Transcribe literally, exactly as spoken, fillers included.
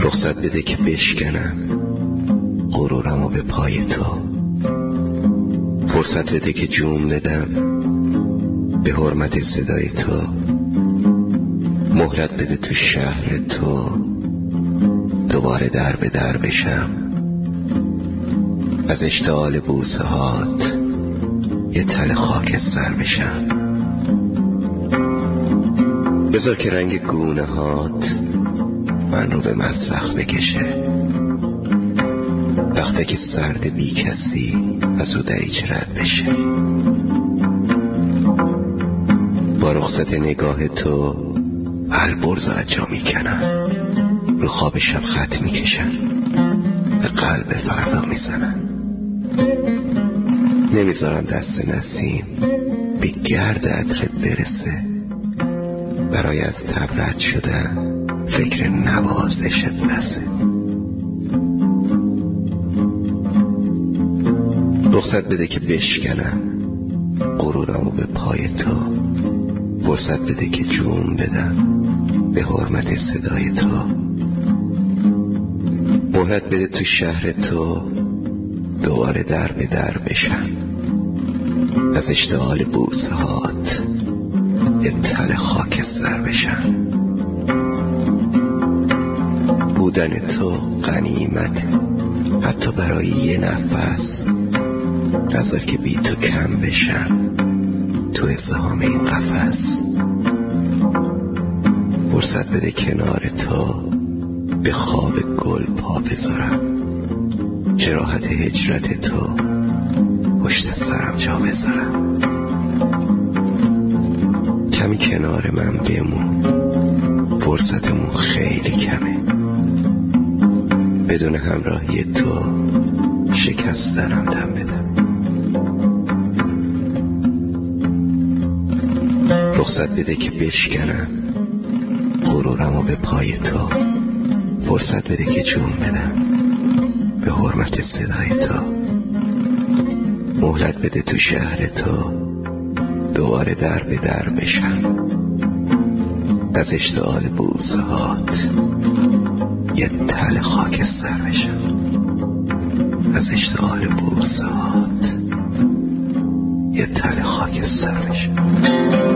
رخصت بده که بشکنم غرورمو به پای تو، فرصت بده که جون بدم به حرمت صدای تو، مهلت بده تو شهر تو دوباره در به در بشم، از اشتعال بوسه هات یه تل خاکستر بشم. بذار که رنگ گونه هات من رو به مسلخ بکشه، وقتی که سرد بی کسی از رو دریچه رد بشه. با رخصت نگاه تو البرز از جا میکنم، رو خواب شب خط میکشن، به قلب فردا میزنن. نمیذارم دست نسیم به گرد عطرت برسه، برای از تب رد شدن فکر نوازشت بسه. رخصت بده که بشکنم غرورمو به پای تو، فرصت بده که جون بدم به حرمت صدای تو، مهلت بده تو شهر تو دوباره در به در بشم، از اشتعال بوسه هات یه تل خاکستر بشم. بودن تو غنیمت حتی برای یه نفس، نذار که بی تو کم بشم تو ازدحام این قفس. فرصت بده کنار تو به خواب گل پا بذارم، جراحت هجرت تو پشت سرم جا بذارم. کمی کنار من بمون، فرصتمون خیلی کمه، بدون همراهی تو شکستنم دم بدم. رخصت بده که بشکنم غرورمو به پای تو، فرصت بده که جون بدم به حرمت صدای تو، مهلت بده تو شهر تو دوباره در به در بشم، از اشتعال بوسه هات یه تل خاکستر بشم، از اشتعال بوسه هات یه تل خاکستر بشم.